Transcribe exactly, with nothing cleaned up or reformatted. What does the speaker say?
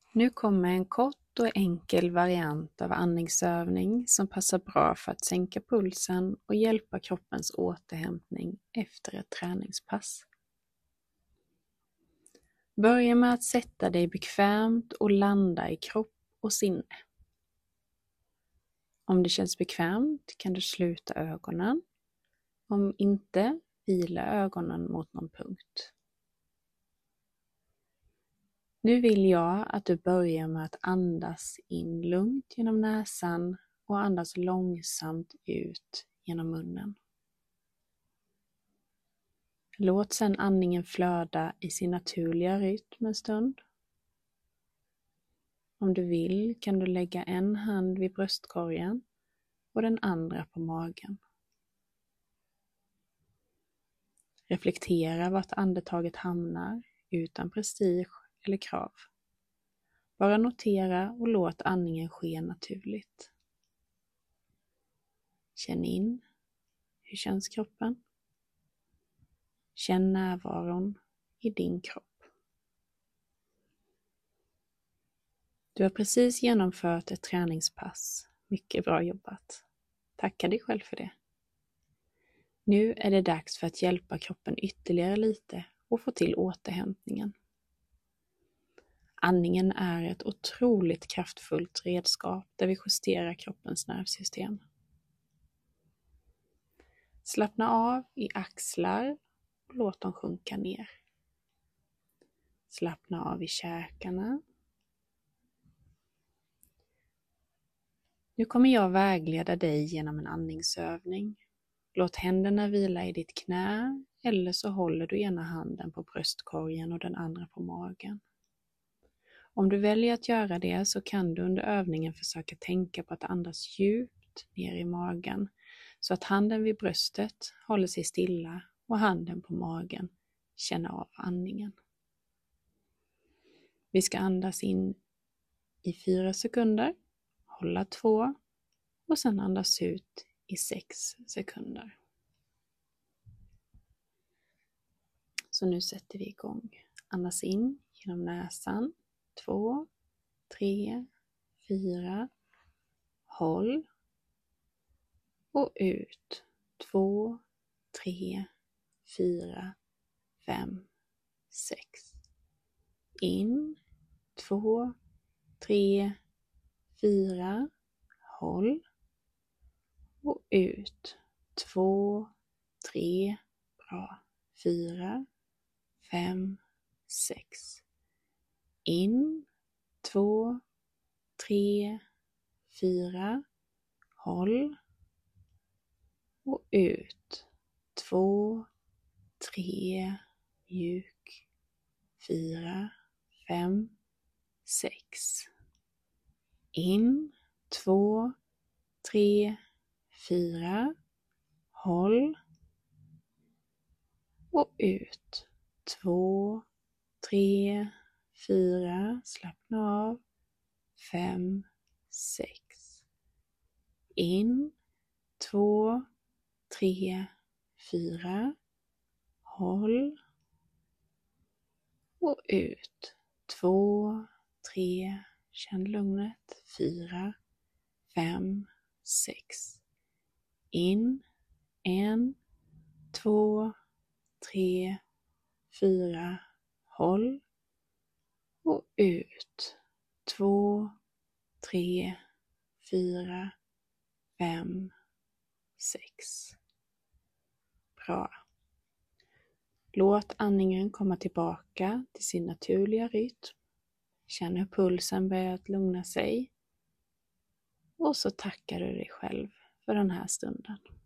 Nu kommer en kort och enkel variant av andningsövning som passar bra för att sänka pulsen och hjälpa kroppens återhämtning efter ett träningspass. Börja med att sätta dig bekvämt och landa i kropp och sinne. Om det känns bekvämt kan du sluta ögonen. Om inte, vila ögonen mot någon punkt. Nu vill jag att du börjar med att andas in lugnt genom näsan och andas långsamt ut genom munnen. Låt sedan andningen flöda i sin naturliga rytm en stund. Om du vill kan du lägga en hand vid bröstkorgen och den andra på magen. Reflektera vart andetaget hamnar utan prestige eller krav. Bara notera och låt andningen ske naturligt. Känn in. Hur känns kroppen? Känn närvaron i din kropp. Du har precis genomfört ett träningspass. Mycket bra jobbat. Tacka dig själv för det. Nu är det dags för att hjälpa kroppen ytterligare lite och få till återhämtningen. Andningen är ett otroligt kraftfullt redskap där vi justerar kroppens nervsystem. Slappna av i axlar och låt dem sjunka ner. Slappna av i käkarna. Nu kommer jag vägleda dig genom en andningsövning. Låt händerna vila i ditt knä eller så håller du ena handen på bröstkorgen och den andra på magen. Om du väljer att göra det så kan du under övningen försöka tänka på att andas djupt ner i magen så att handen vid bröstet håller sig stilla och handen på magen känner av andningen. Vi ska andas in i fyra sekunder, hålla två och sedan andas ut i sex sekunder. Så nu sätter vi igång. Andas in genom näsan. Två, tre, fyra. Håll. Och ut. Två, tre, fyra, fem, sex. In. Två, tre, fyra. Håll. Och ut. Två, tre, bra. Fyra, fem, sex. In. Två, tre, fyra. Håll. Och ut. Två, tre, mjuk. Fyra, fem, sex. In. Två, tre, fyra. Håll. Och ut. Två, tre, fyra. Slappna av. Fem, sex. In. Två, tre, fyra. Håll. Och ut. Två, tre. Känn lugnet. Fyra, fem, sex. In. En, två, tre, fyra. Håll. Och ut. Två, tre, fyra, fem, sex. Bra. Låt andningen komma tillbaka till sin naturliga rytm. Känn hur pulsen börjar att lugna sig. Och så tackar du dig själv för den här stunden.